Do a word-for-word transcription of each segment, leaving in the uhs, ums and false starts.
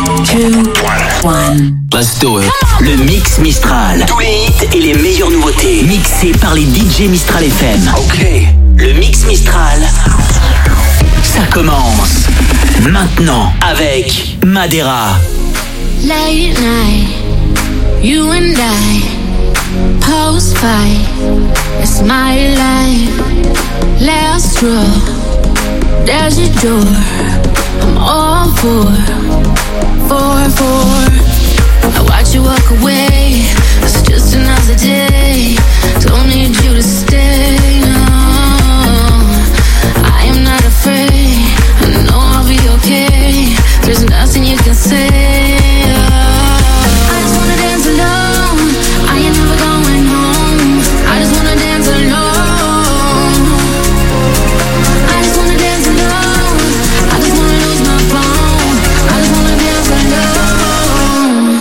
two, one. Let's do it. Le Mix Mistral. Tous les hits et les meilleures nouveautés. Mixés par les D J Mistral F M. Ok. Le Mix Mistral. Ça commence maintenant avec Madera. Late night, you and I, post fight, it's my life. Last draw, there's your door. I'm all for, for, for. I watch you walk away. It's just another day. Don't need you to stay. No, I am not afraid. I know I'll be okay. There's nothing you can say. I just wanna dance alone. I ain't never going home. I just wanna dance alone. I just wanna dance alone. I just wanna lose my phone. I just wanna dance alone.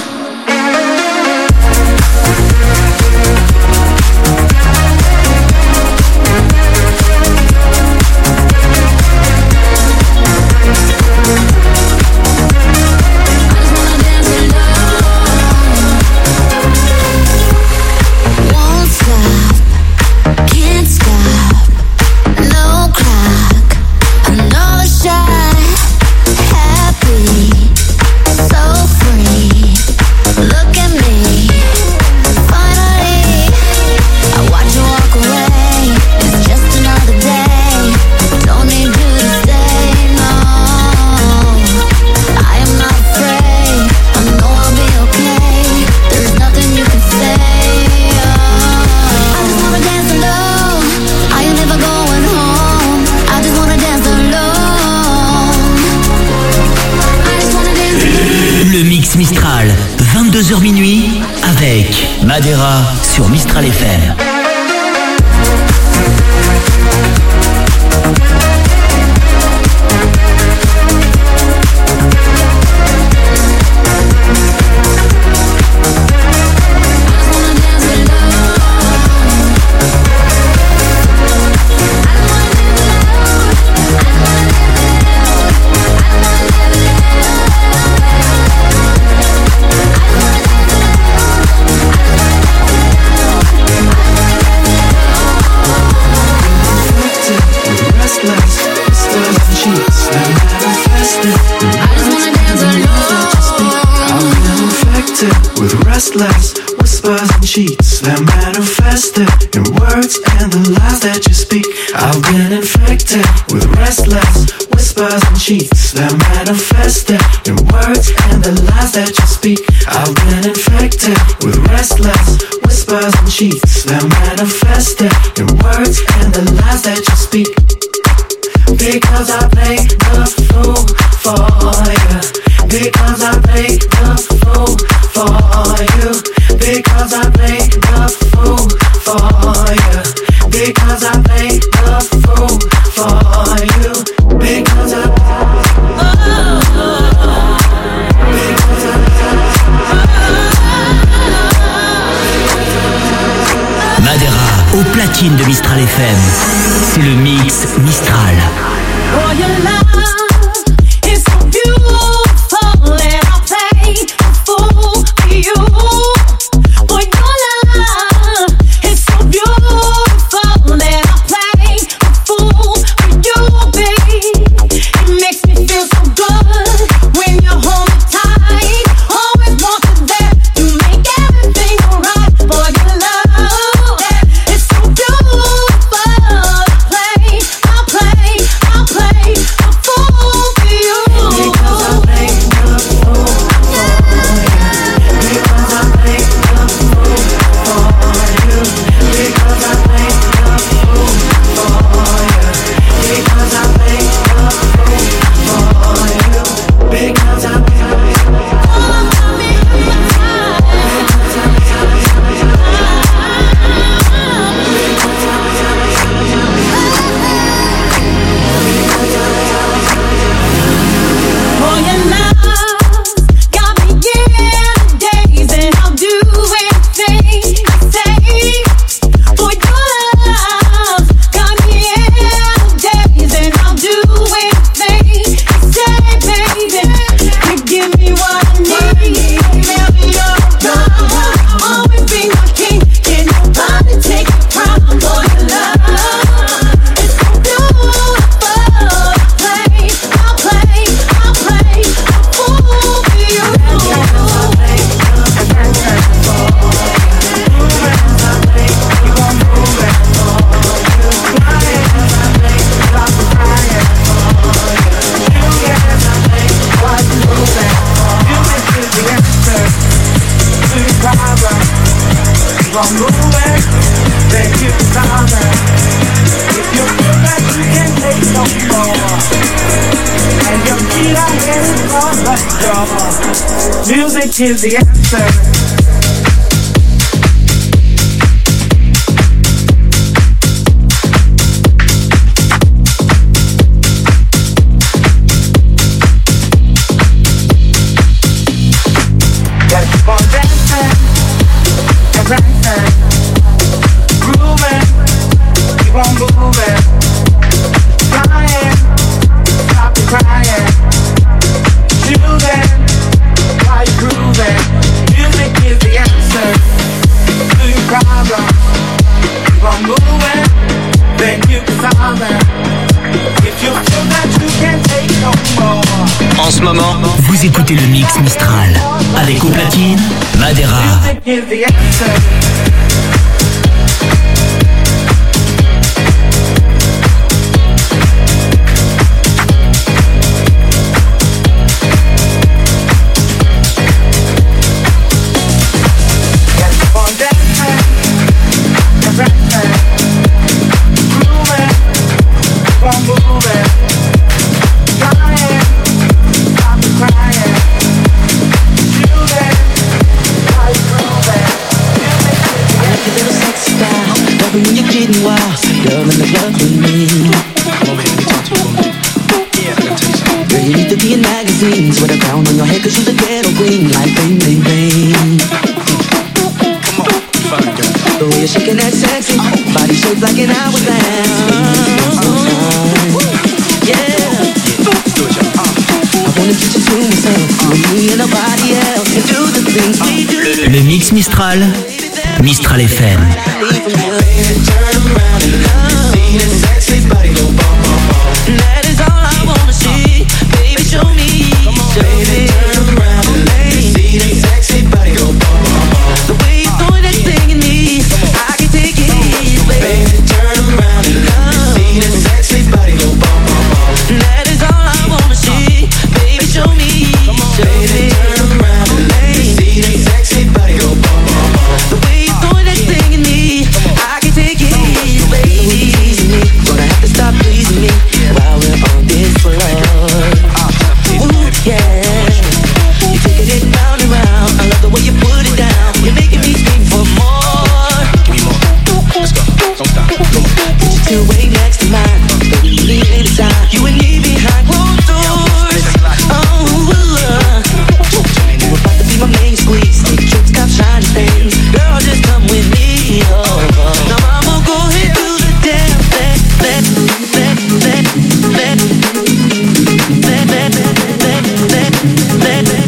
Mistral, vingt-deux heures minuit, avec Madera sur Mistral F M. Restless whispers and cheats that manifested in words and the lies that you speak. I've been infected with restless whispers and cheats that manifested in words and the lies that you speak. I've been infected with restless whispers and cheats that manifested in words and the lies that you speak. Because I play the fool for you. Because I play the fool for you. Because I play the fool for you. Because I play the fool for you. Because I Because I Madera au platine de Mistral F M. C'est le Mix Mistral. For your love is so beautiful, and I'll play the fool for you. For your love is so beautiful, and I'll play the fool for you, babe. It makes me feel so good when you hold me tight. Always want you there to make everything alright. For your love is so beautiful, I'll play, I'll play. Music is the answer. En ce moment, vous écoutez le Mix Mistral avec au platine Madera. When you're getting wild, girl, in the club with me. Girl, you need to be in magazines with a crown on your head, cause you're the ghetto queen, like bang, bang, bang. The way you're shaking that sexy body shaped like an hourglass. Yeah, I wanna get you to myself, with me and nobody else, and do the things we do. Le Mix Mistral, Mistral F M. That is all I wanna see. Baby, show me. Baby, turn around and let me see that sexy body go bum bum bum. The way you throw that thing in me, I can take it. Baby, turn around and let me see that sexy body go bum bum bum. That is all I wanna see. Baby, show me. Baby, turn around and let me see that sexy body go bum bum bum. The way you throw that thing in me, I can take it, baby. Gonna have to stop pleasing me while we're on this floor. Ooh, yeah. You're taking it round and round. I love the way you put it down. You're making me scream for more. Give me more. Let's go. Don't stop. Come on. Put your two way next to mine. Baby, you leave it aside. You and me behind closed doors. Oh, uh. You're about to be my main squeeze. Take trips, cop shiny things. Girl, just come with me. Oh, oh. Now I'ma go ahead do the damn thing. That, that, that, that, that, that, that, that, that, that.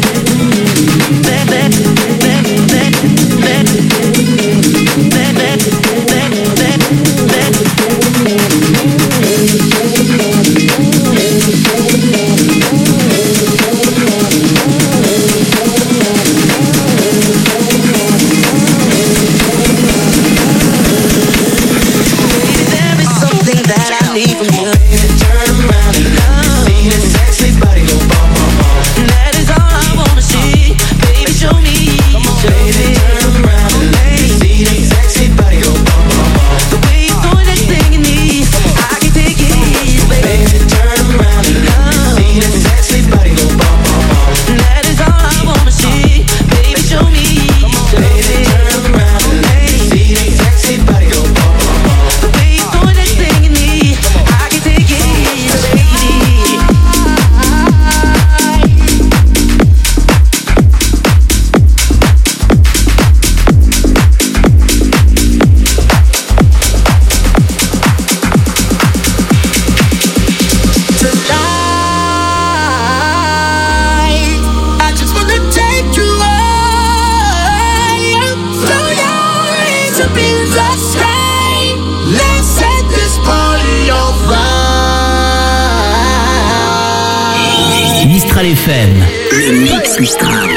Mistral F M, le Mix Mistral.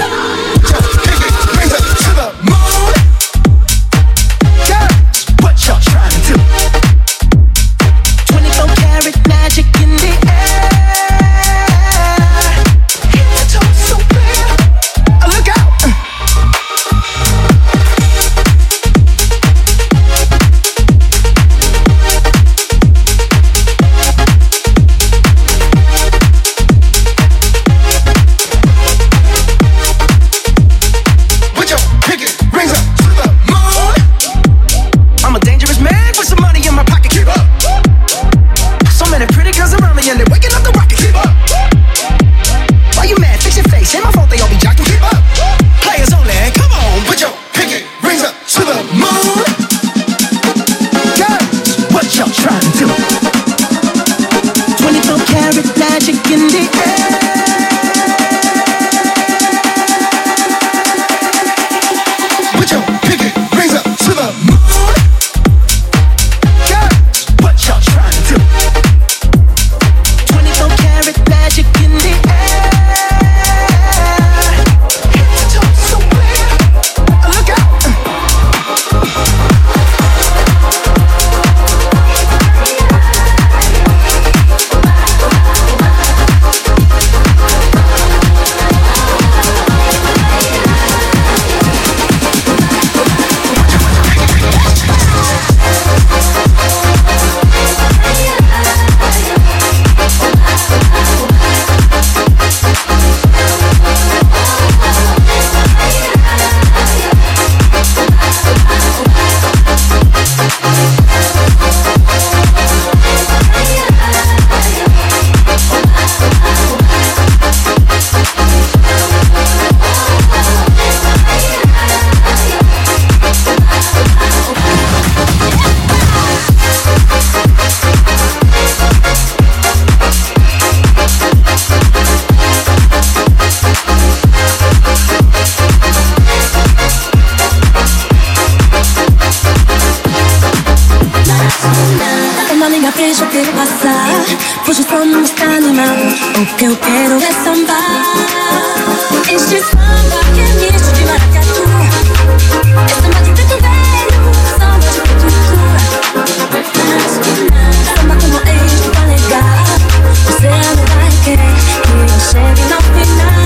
in the air. Put your pinky rings up to the moon. Girls, what y'all trying to do? twenty-four karat magic in the air. Hit the toe so clear. Look out. Deixa eu ter passar. Fujo só não está animado. O que eu quero é sambar. Este samba que é misto de maracatu. É samba de preto velho, samba de tutu. Samba como este tá legal. Você não vai querer que eu chegue no final.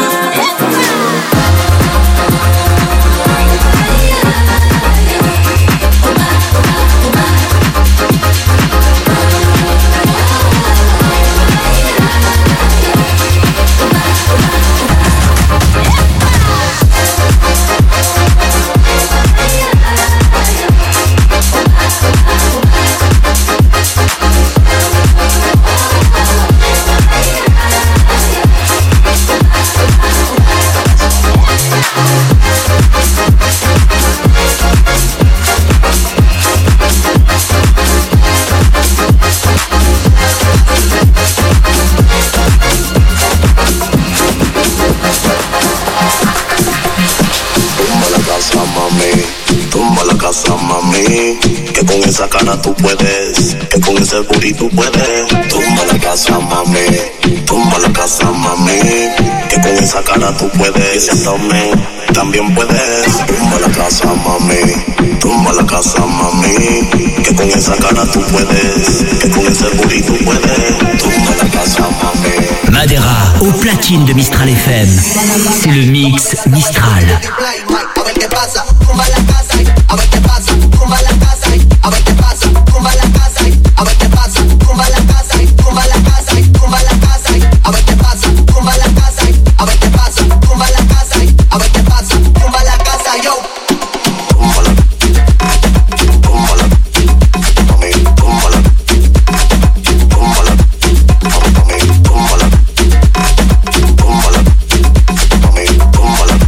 Mami, que con esa cara tú puedes, que con ese booty tú puedes. Tumba la casa, mami, tumba la casa, mami, que con esa cara tú puedes. Y si abdomen también puedes. Tumba la casa, mami, tumba la casa, mami, que con esa cara tú puedes, que con ese booty tú puedes. Tumba la casa, mami. Madera au platine de Mistral F M. C'est le mix Mistral. A ver qué pasa, tumba la casa, a ver qué pasa, tumba la casa, a ver qué pasa, tumba la casa, a ver qué pasa, tumba la casa, tumba la casa, tumba la casa, a ver qué pasa, tumba la casa, a ver qué pasa, tumba la casa, a ver qué pasa, tumba la casa, yo. Tumba la, tumba la, mami, tumba la, tumba la, mami, tumba la, tumba la, mami, tumba la,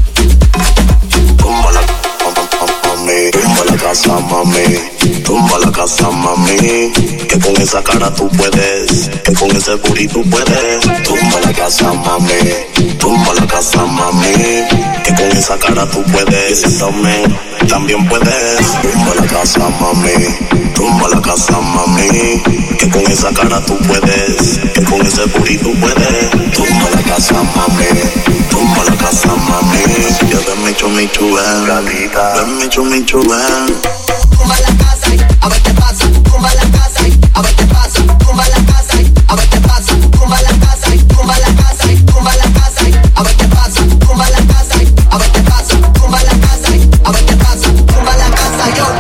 tumba la, mami, tumba la casa, mami, tumba la casa, mami, que con esa cara tú puedes, que con ese booty tú puedes. Tumba la casa, mami, tumba la casa, mami, que con esa cara tú puedes. Y si abdomen también puedes. Tumba la casa, mami, tumba la casa, mami, que con esa cara tú puedes, que con ese booty tú puedes. Tumba la casa, mami, tumba la casa, mami, yo te me echo mi chubén, gatita, te me echo mi chubén. Tumba la casa, a ver qué pasa, tumba la casa, a ver qué pasa, tumba la casa, a ver qué pasa, tumba la casa, tumba la casa, tumba la casa, a ver qué pasa, tumba la casa, a ver qué pasa, tumba la casa, a ver qué pasa, tumba la casa, yo.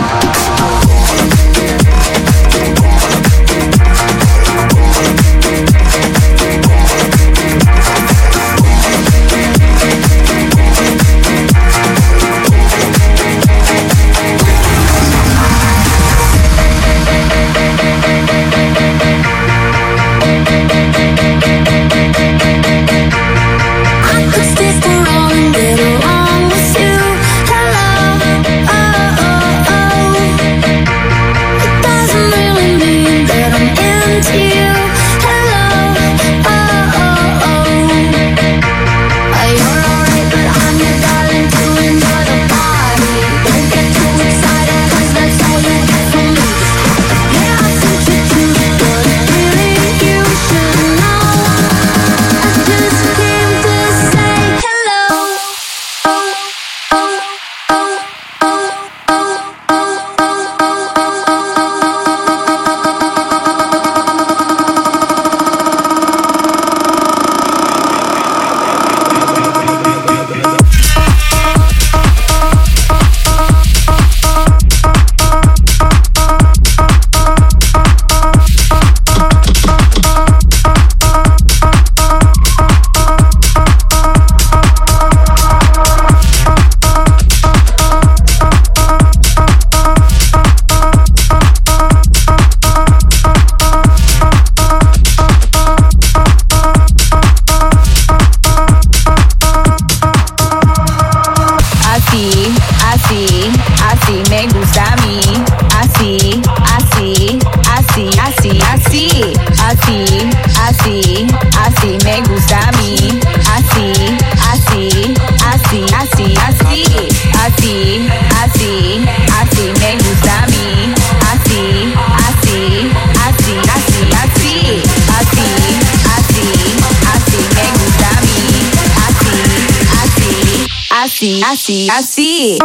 así, así me gusta a mí. Así, así, así, así, así, así, así, así me gusta a mí. Así, así, así, así, así, así, así, así me gusta a mí. Así, así, así, así, así.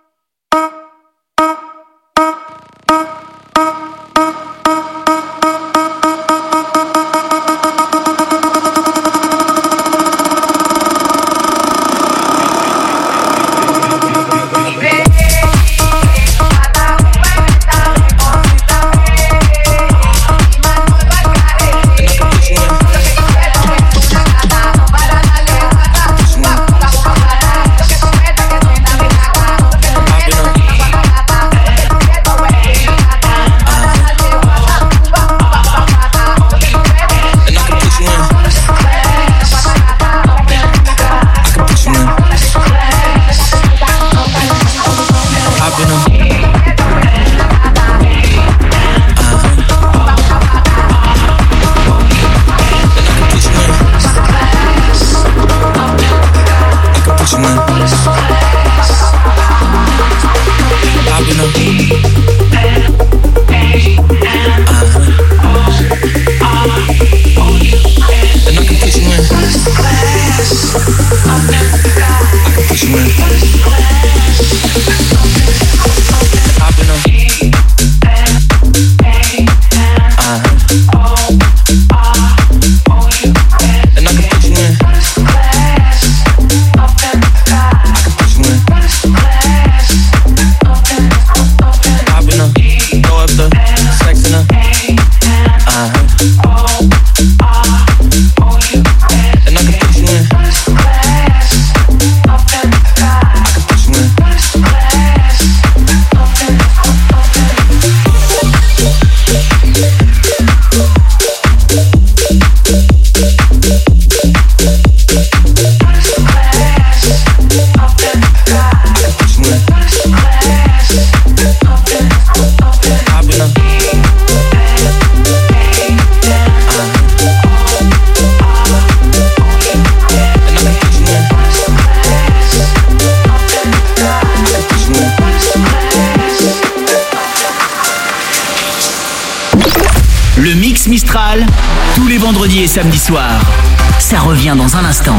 Mistral, tous les vendredis et samedis soirs. Ça revient dans un instant.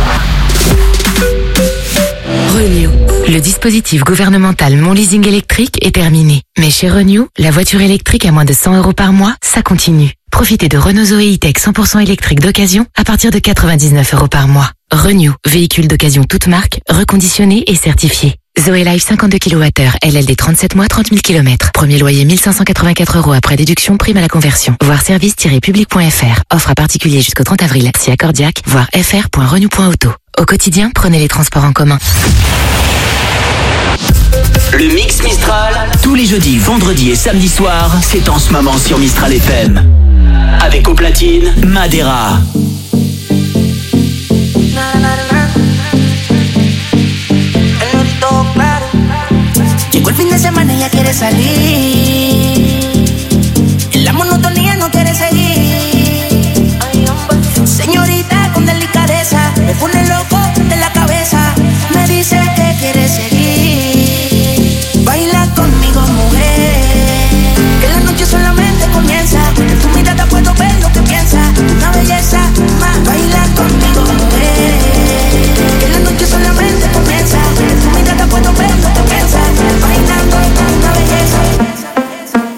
Renew. Le dispositif gouvernemental Mon Leasing électrique est terminé. Mais chez Renew, la voiture électrique à moins de cent euros par mois, ça continue. Profitez de Renault Zoé E-Tech cent pour cent électrique d'occasion à partir de quatre-vingt-dix-neuf euros par mois. Renew, véhicule d'occasion toute marque, reconditionné et certifié. Zoé Life cinquante-deux kilowattheures, L L D trente-sept mois, trente mille kilomètres. Premier loyer mille cinq cent quatre-vingt-quatre euros après déduction, prime à la conversion. Voir service tiret public point f r. Offre à particulier jusqu'au trente avril. Si accordiaque, voir f r point renew point auto. Au quotidien, prenez les transports en commun. Le Mix Mistral, tous les jeudis, vendredis et samedis soirs, c'est en ce moment sur Mistral F M. Avec au platine, Madera. Llegó el fin de semana y ella quiere salir. En la monotonía no quiere seguir. Señorita con delicadeza, me pone loco de la cabeza. Me dice que quiere seguir. Baila conmigo, mujer, que la noche solamente comienza. En tu mirada puedo ver lo que piensa. Una belleza más. Baila conmigo, mujer, que la noche solamente comienza. En tu mirada puedo ver lo que piensa. Bailando con una belleza.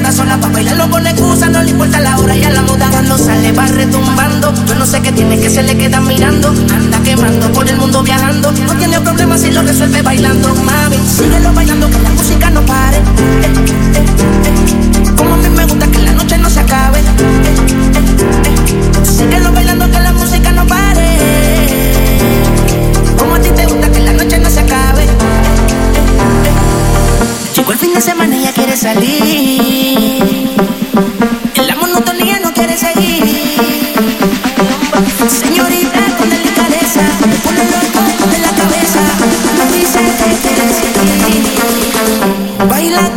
toda sola pa' bailarlo con excusa. No le importa la hora y a la moda cuando sale va retumbando. Yo no sé qué tiene que se le queda mirando. Anda quemando por el mundo viajando. No tiene problemas si lo resuelve bailando. Mami, síguelo bailando que la música no pare. Eh, eh, eh. Como a mí me gusta que la noche no se acabe. Eh, eh, eh. Síguelo bailando que la música no pare. Como a ti te gusta que la noche no se acabe. Eh, eh, eh. Llegó el fin de semana y ella quiere salir. En la monotonía no quiere seguir. Señorita con delicadeza, pone loco de la cabeza. Me dice que quiere seguir. Baila.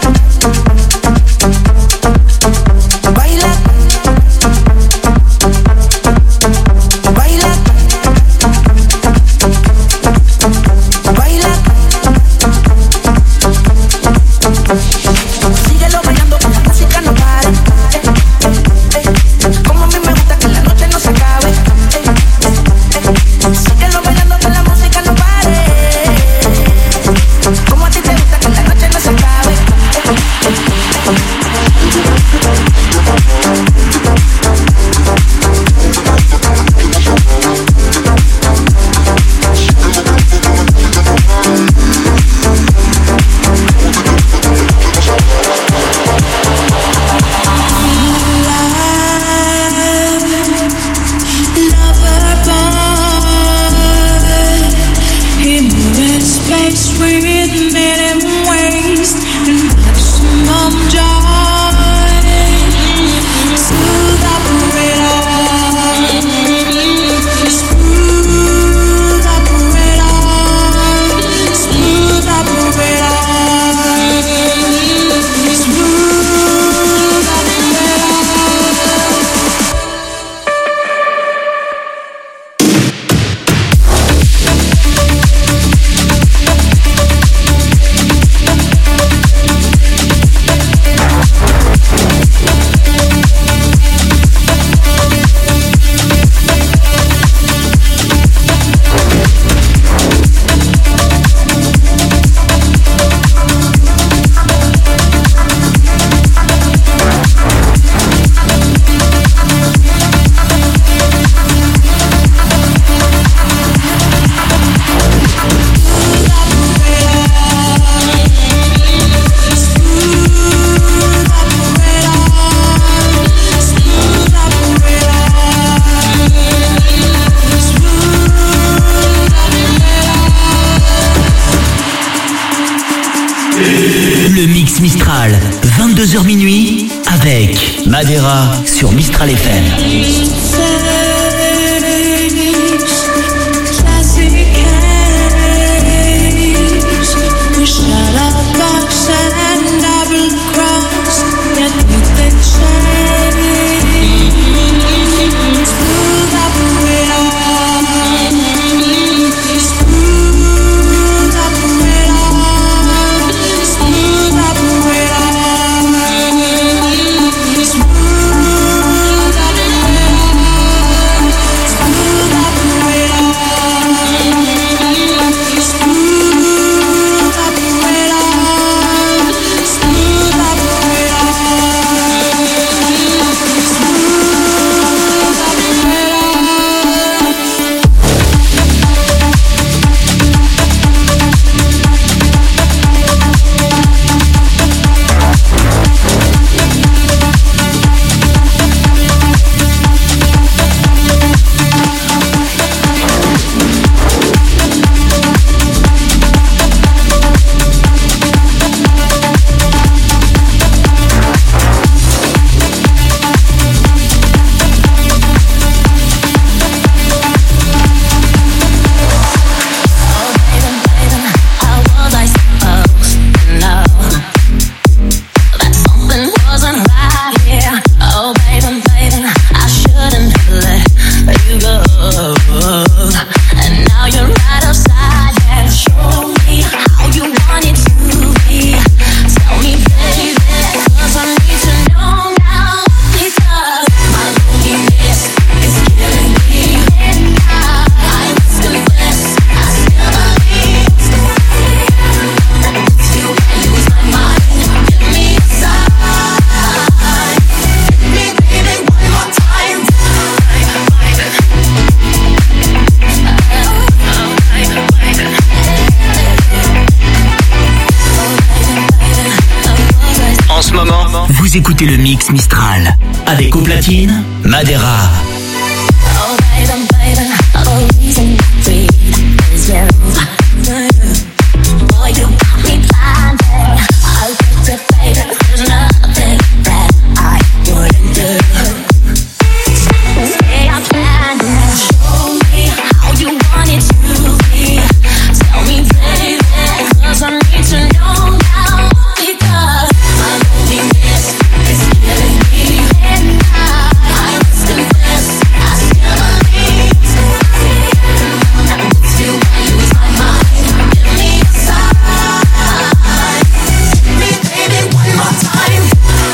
vingt-deux heures minuit avec Madera sur Mistral F M. Vous écoutez le Mix Mistral avec au platine Madera. Oh baby, baby, the reason we is you. Boy, you got me blinded. I'll get you, baby. There's nothing that I wouldn't do. Stay up and show me how you want it to be. Tell me, baby, 'cause I need to know now. Because my loneliness is killing me, and I, I must confess, I still believe. And it's you, I lose my mind. Give me a sign. Give me, baby, one more time.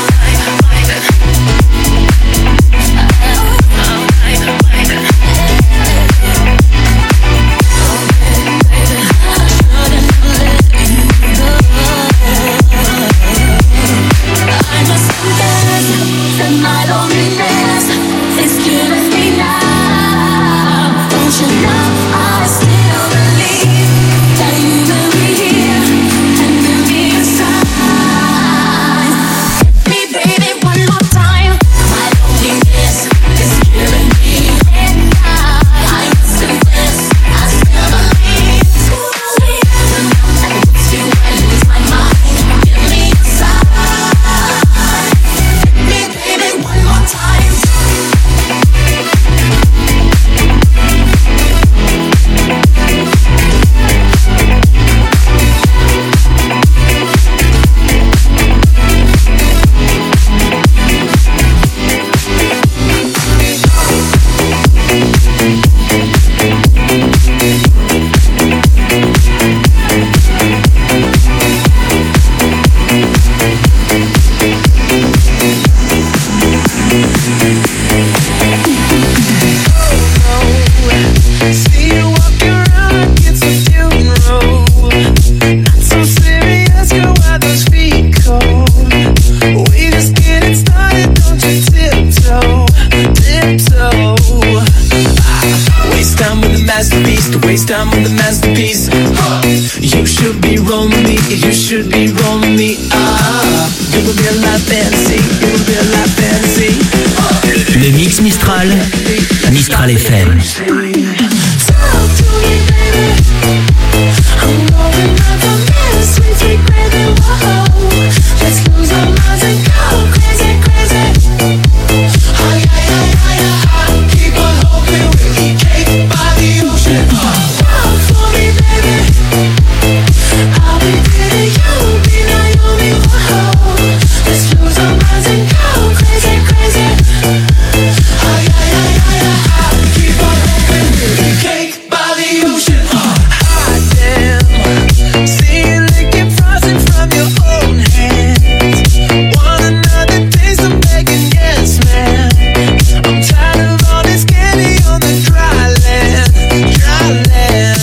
I must confess that my loneliness is killing me now. Don't you know I still believe that you will be here and give me a sign. Hit me, baby, one more time. My loneliness is killing me, and I, I must confess I still believe. And it's you, I lose my mind. Give me a sign. Hit me, baby, one more time. See you walking around like it's a funeral. Not so serious, girl, why those feet cold? We just getting started, don't you tiptoe, tiptoe. Ah, waste time with a masterpiece, to waste time with a masterpiece. Huh. You should be rolling me, you should be rolling me. Ah, you will be a life fantasy, you will be a life fantasy. Le Mix Mistral, Mistral F M. Talk to me, baby. I'm going up on this sweet, sweet baby. Whoa, let's lose our minds and go crazy, crazy. Ay, ay, ay, ay, ay. Keep on hoping we'll be cake by the ocean. Walk for me, baby. I'll be there to you, be Naomi. Whoa, let's lose our minds and go crazy, crazy. Ay, ay, ay, ay, ay. Keep on hoping we'll be cake by the ocean. Hot damn. See you licking frosting from your own hands. Want another taste? I'm begging, yes, man. I'm tired of all this candy on the dry land, dry land.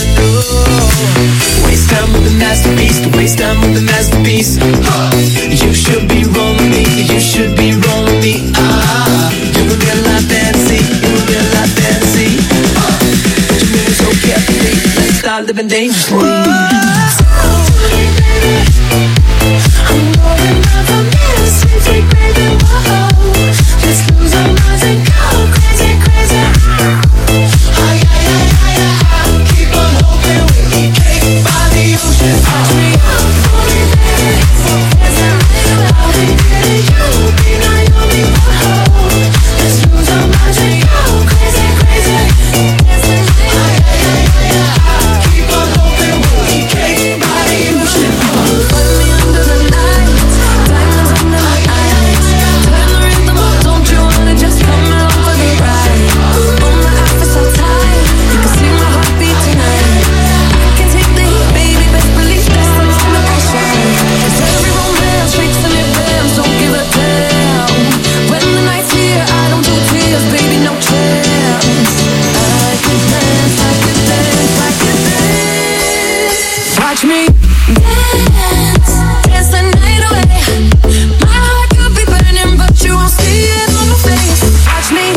Oh. Waste time with a masterpiece, to waste time with a masterpiece. Huh. You should be rolling me, you should be rolling me. Ah, you will be a life fantasy, you will be a life fantasy. Uh, but you move so carefully, let's start living dangerously. Talk to me, baby. I'm going up on this sweet, sweet baby. Whoa, let's lose our minds and go crazy, crazy. Ay, ay, ay, ay, ay. Keep on hoping we'll be cake by the ocean. Watch me up for me, baby. I'll be there to you, be Naomi. Whoa, let's lose our minds and go crazy, crazy. Ay, ay, ay, ay, ay. Keep on hoping we'll be cake by the ocean. Put me under the lights, diamonds under my eyes. Turn the rhythm up, don't you wanna just come along for the ride? Oh, my outfit's so tight, you can see my heartbeat tonight. I can take the heat, baby, best believe that sun's gonna shine. 'Cause every romance shakes and it bends, don't give a damn. When the night's here, I don't do tears, baby, no chance. I can dance, I can dance, I can dance. Watch me dance, dance the night away. My heart could be burning, but you won't see it on my face. Watch me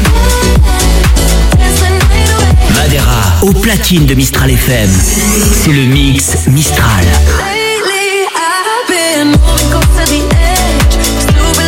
dance, dance the night away. Madera, au platine de Mistral F M. C'est le Mix Mistral. Lately I've been moving close to the edge, 'cause you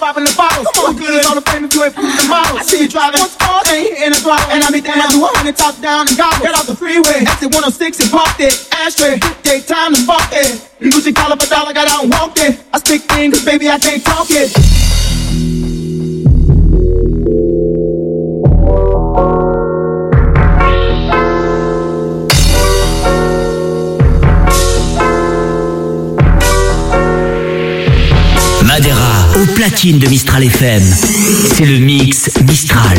popping the bottles. What good is all the fame if you ain't proving the model? I see you driving once more, then you hitting the throttle. And I be down, do a hundred top down and gobble. Get off the freeway, exit one oh six and parked it. Ashtray, daytime and fuck it. Gucci collar for dollar, got out and walked it. I stick things, baby, I can't talk it. Madera au platine de Mistral F M. C'est le mix Mistral.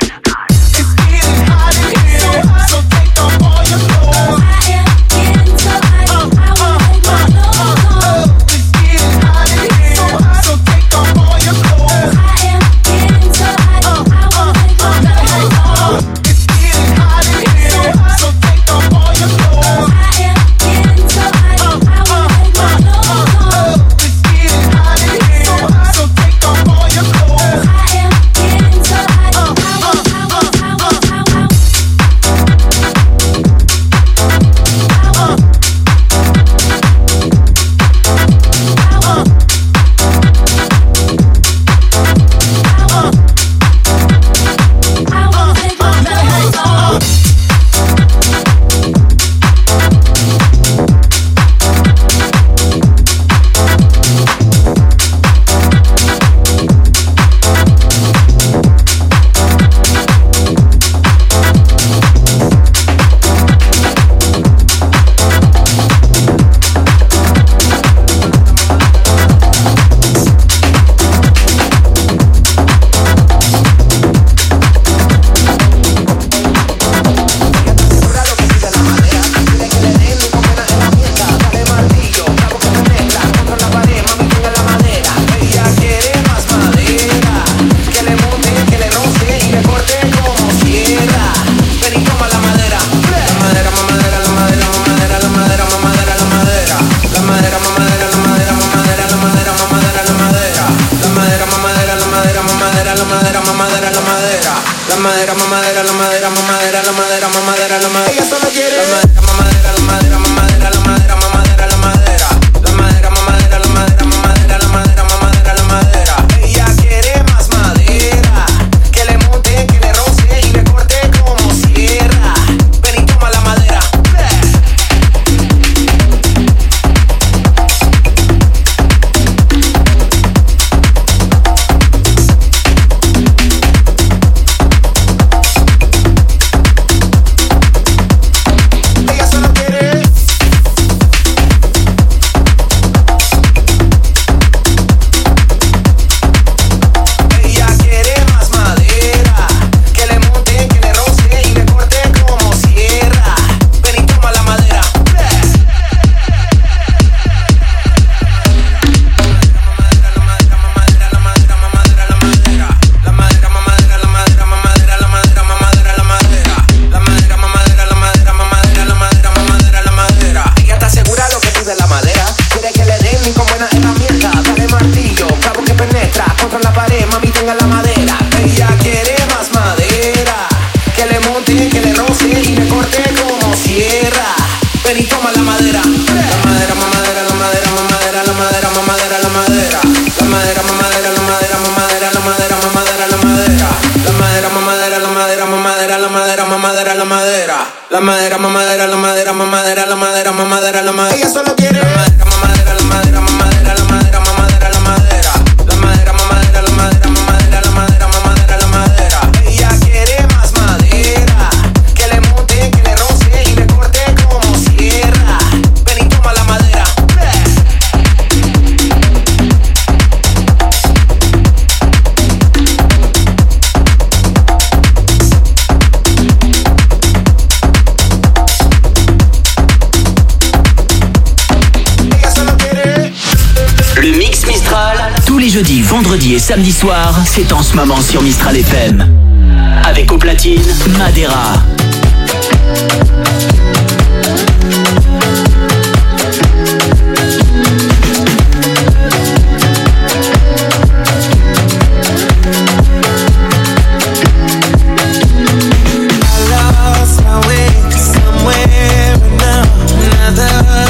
Jeudi, vendredi et samedi soir, c'est en ce moment sur Mistral F M. Avec au platine, Madera.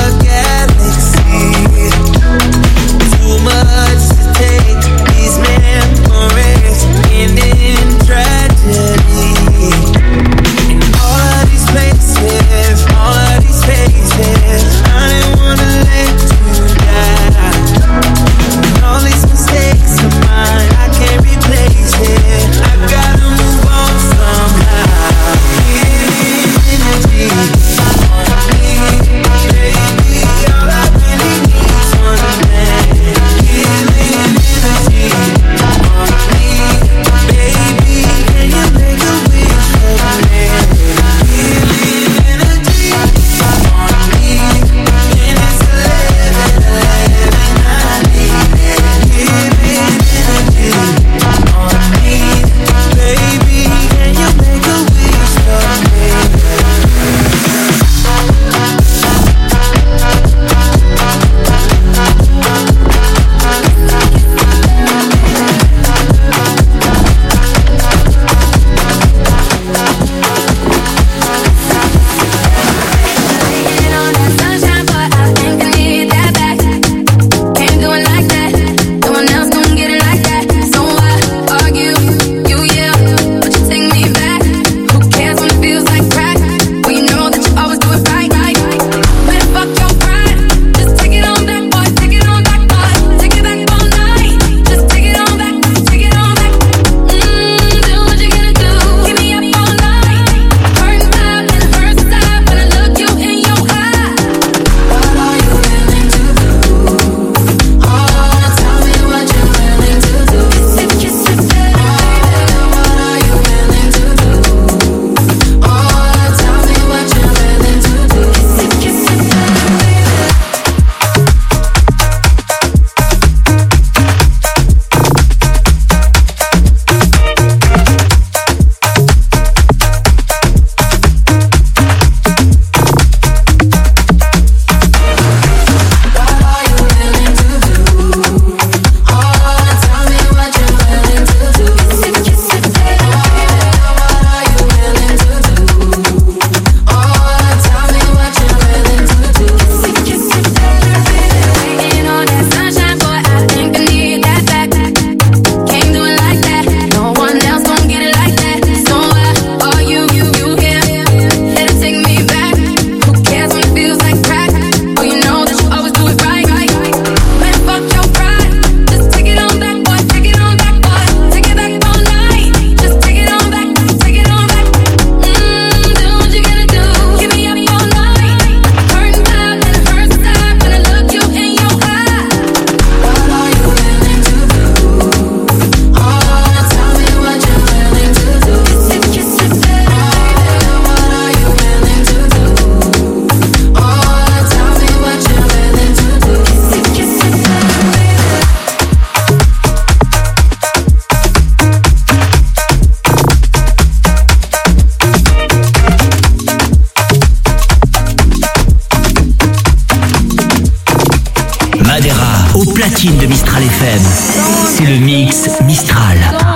These men platine de Mistral F M. C'est le mix Mistral.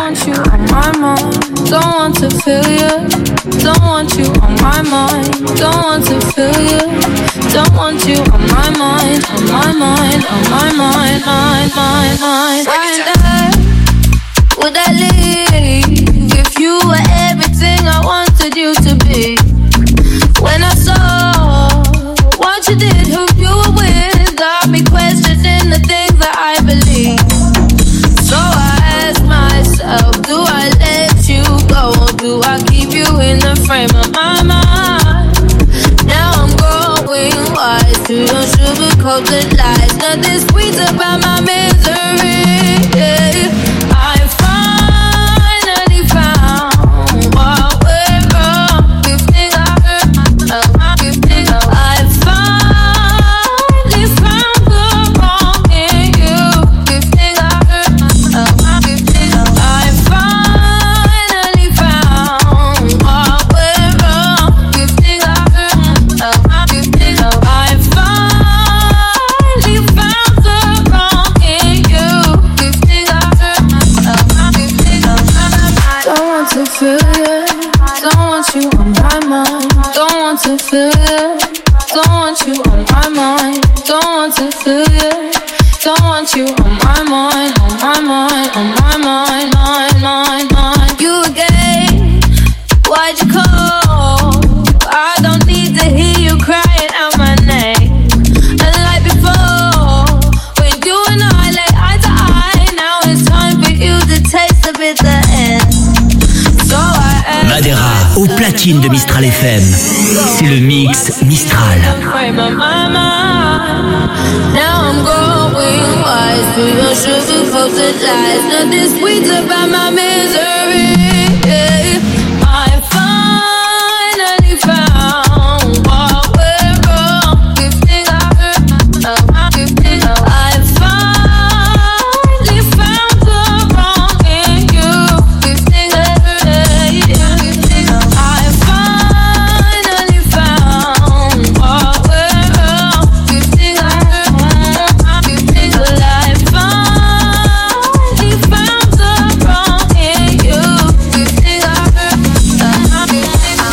Don't want to feel you. Don't want you on my mind. Don't want to feel you. Don't want you on my mind. On my mind. On my mind. Mind. Mind. Mind. Why would I leave if you were everything I wanted you to be? When I saw what you did, who you were with, got me questioning the things that I believe. So I ask myself, do I let you go? Do I keep you in the frame of my mind? Now I'm growing wise to your sugarcoat the lies. Nothing sweet about my misery. Yeah. I finally found what went wrong. Gifting I heard, uh, gifting I finally found the wrong in you. Gifting I heard, uh, gifting I finally found what went wrong. Gifting I heard, uh, gifting I finally found the wrong in you. Gifting I heard, uh, gifting don't want to feel you. Don't want you on my mind. Don't want to feel you. Don't want you on my mind. Don't want to feel you. Don't want you on my mind. On my mind. On my mind. Mind. Mind. Mind. You again. Why'd you call? I don't need to hear you crying out my name. And like before, when you and I lay eye to eye, now it's time for you to taste the bitter end. So I ask Madera au platine de Mistral F M. C'est le mix Mistral. frame of my mind. Now I'm growing wise to your sugar-coated lies. Nothing sweet about my misery. Yeah. I finally found what went wrong. Gifting I heard, uh, gifting I finally found the wrong in you. Gifting I heard, yeah. Gifting I finally found what went wrong. Gifting I heard, gifting I finally found the wrong in you. Gifting I heard, uh, gifting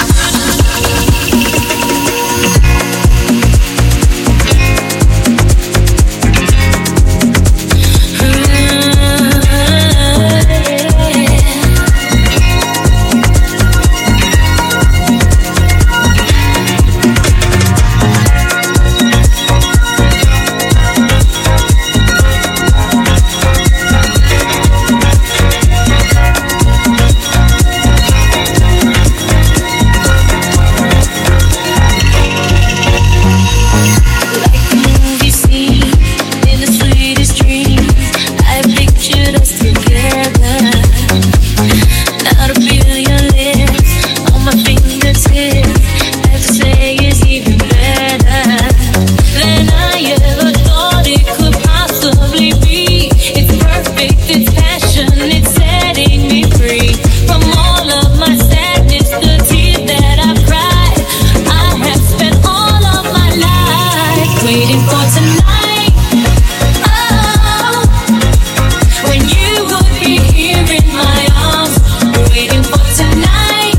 movie scene in the sweetest dream. I pictured us together. Now to feel your lips on my fingertips, I have to say it's even better than I ever thought it could possibly be. It's perfect, it's passion, it's setting me free from all of my sadness, the tears that I've cried. I have spent all of my life waiting for tonight. Oh, when you would be here in my arms, waiting for tonight.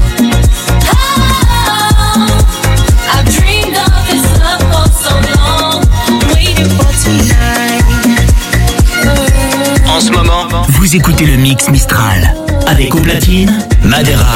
Oh, I've dreamed of this love for so long, waiting for tonight. En ce moment, vous écoutez le mix Mistral. Avec au platine, Madera.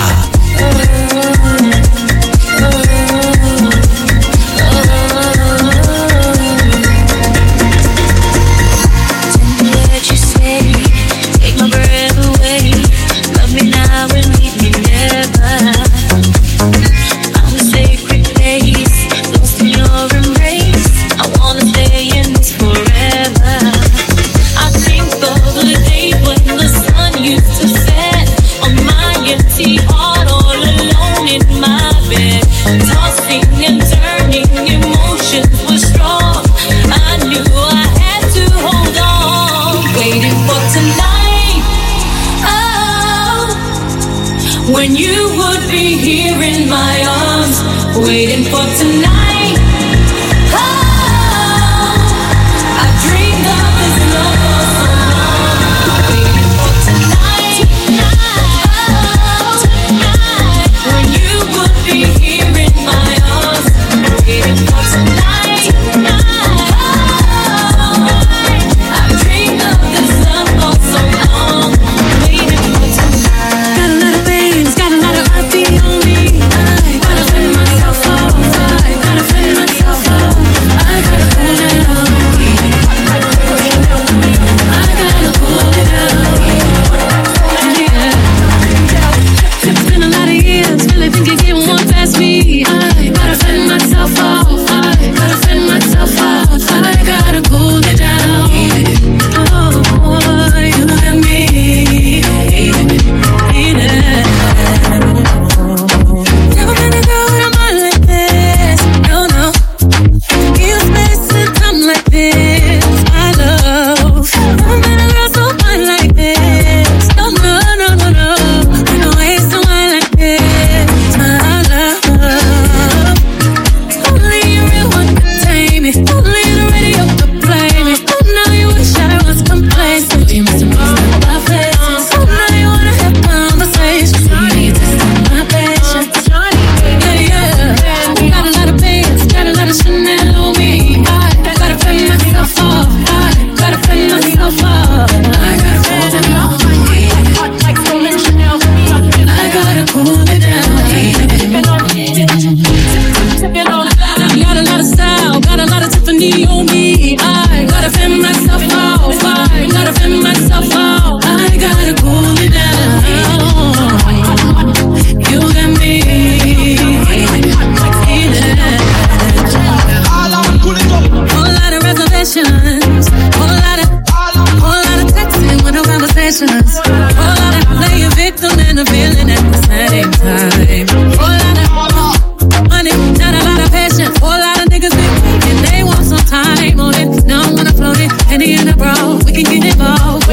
What you say, take my breath away. Love me now and leave me never. I'm a sacred place, lost in your embrace. I wanna stay in this forever. I think of the day when the sun used to set on my empty heart, all alone in my bed, tossing and turning, emotions were strong. I knew I had to hold on, waiting for tonight. Oh, when you would be here in my arms, waiting for tonight. Oh, I dreamed of this love.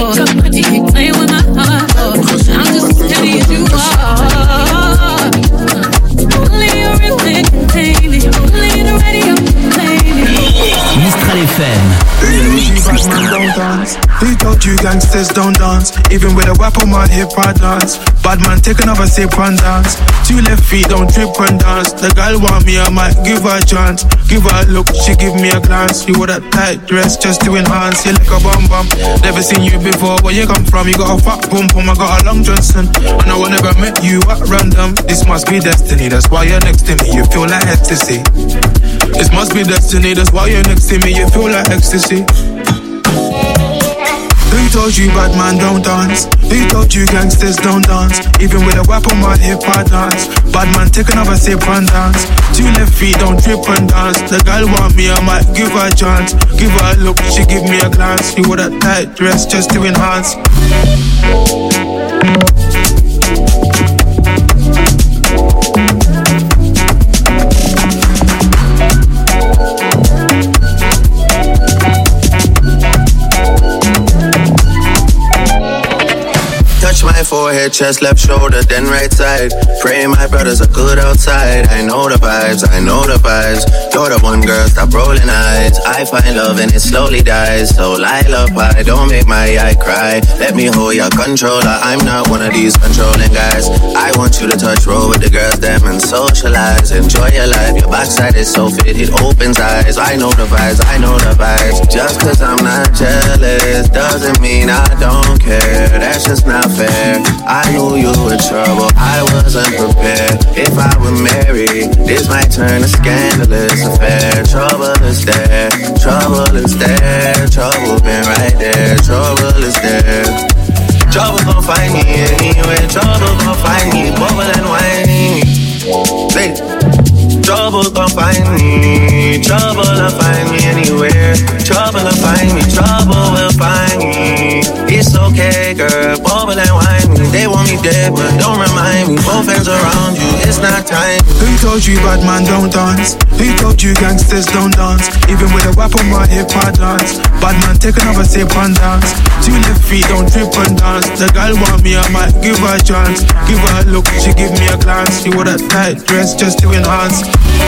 for? Come on, you keep playing with my heart for? I'm just as steady as you are. Only your real man can tame me. Only the radio can play me. Mistral F M. Who told you gangsters don't dance? Even with a whip on my hip, I dance. Bad man, take another sip and dance. Two left feet, don't trip and dance. The girl want me, I might give her a chance. Give her a look, she give me a glance. You wore that tight dress just to enhance. You like a bum bum. Never seen you before. Where you come from? You got a fat boom boom. I got a long Johnson. I know I never met you at random. This must be destiny. That's why you're next to me. You feel like ecstasy. This must be destiny. That's why you're next to me. You feel like ecstasy. Who told you bad man don't dance? Who told you gangsters don't dance? Even with a whip on my hip, I dance. Bad man, take another sip and dance. Two left feet, don't trip and dance. The girl want me, I might give her a chance. Give her a look, she give me a glance. You wore that tight dress just to enhance. My forehead, chest, left shoulder, then right side. Pray my brothers are good outside. I know the vibes, I know the vibes. You're the one girl, stop rolling eyes. I find love and it slowly dies. So lullaby, don't make my eye cry. Let me hold your controller. I'm not one of these controlling guys. I want you to touch roll with the girls, them and socialize. Enjoy your life, your backside is so fit, it opens eyes. I know the vibes, I know the vibes. Just cause I'm not jealous doesn't mean I don't care. That's just not fair. I knew you were trouble, I wasn't prepared. If I were married, this might turn a scandalous affair. Trouble is there, trouble is there. Trouble been right there, trouble is there. Trouble gon' find me anywhere. Trouble gon' find me, bubble and whiny. Wait. Trouble gon' find me. Trouble will find me anywhere. Trouble will find me. Trouble will find me. It's okay, girl. Bubble and wine me. They want me dead, but don't remind me. Both hands around you. It's not time. Who told you bad man don't dance? Who told you gangsters don't dance? Even with a whip on my hip, I dance. Bad man, take another sip and dance. Two left feet, don't trip and dance. The girl want me, I might give her a chance. Give her a look, she give me a glance. You wore that tight dress just to enhance.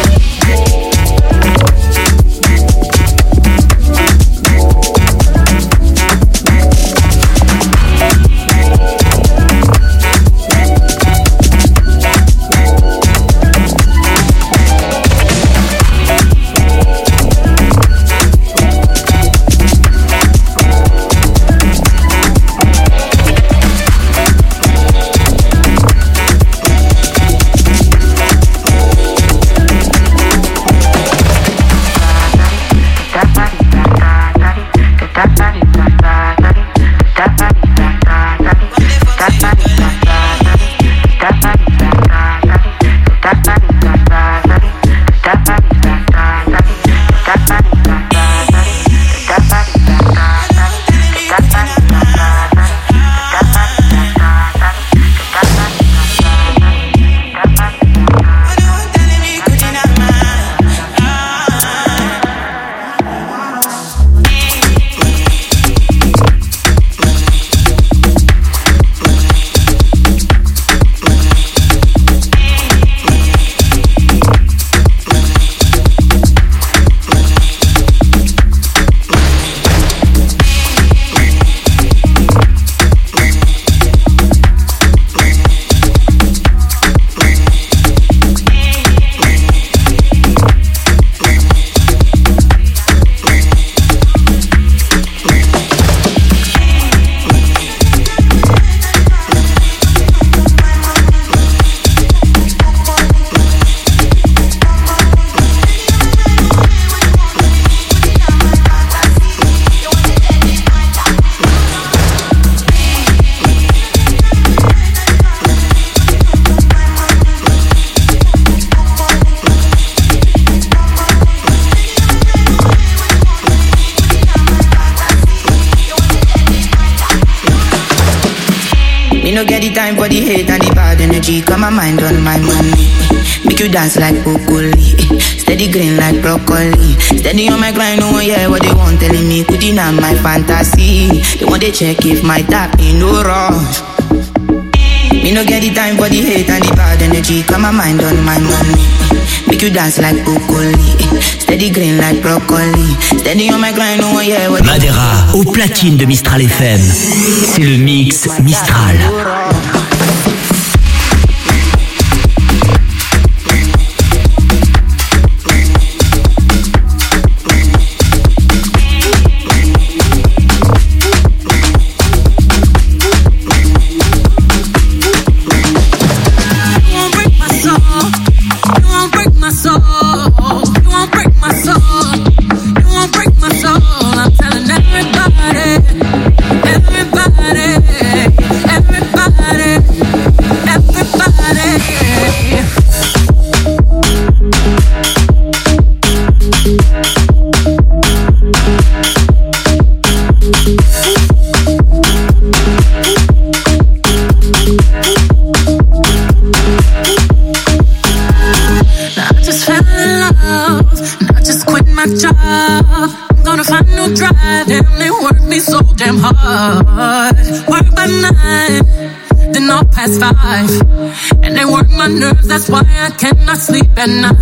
no get the time for the hate and the bad energy. Got my mind on my money. Make you dance like broccoli. Steady green like broccoli. Steady on my grind, no one hear what they want telling me. Could deny my fantasy. They want to check if my tap in no rush. Me no get the time for the hate and the bad energy. Got my mind on my money. Make you dance like broccoli. Steady green like broccoli. Steady on my grind, no one hear what. Madera, au platine de Mistral F M. C'est le mix Mistral. That's why I cannot sleep at night.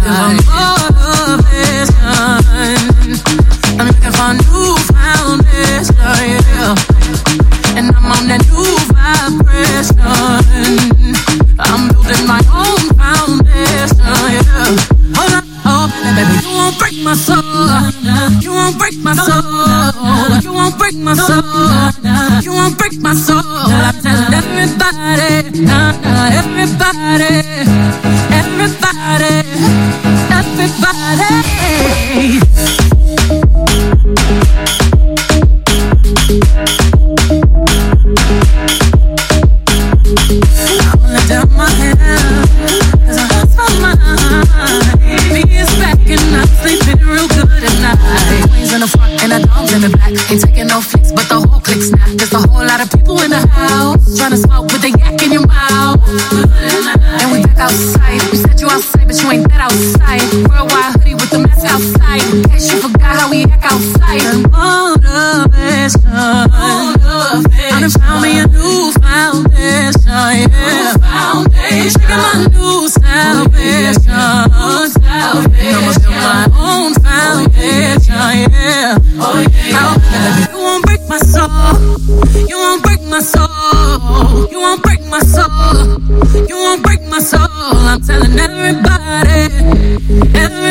I'm looking for a new foundation, yeah. And I'm on that new vibration. I'm building my own foundation, yeah. Hold on, oh, baby, you won't break my soul. You won't break my soul. You won't break my soul. You won't break my soul. I'm telling everybody, everybody. Everybody, everybody. I'm gonna down my head, cause I lost my mind. Me is back and I'm sleeping real good at night. Queens in the front and the dogs in the back. Ain't taking no flicks, but the whole click snap. There's a whole lot of people in the house trying to smoke with the yak in your mouth. And we back outside. You said you outside, but you ain't that outside. Worldwide hoodie with the mask outside. In case you forgot how we act outside. Motivation. I done found me a new foundation, yeah. Foundation. I got my new salvation. I'ma build my own foundation, yeah. Oh, yeah. You won't break my soul. You won't break my soul. You won't break my soul. You won't break my soul. I'm telling everybody, everybody.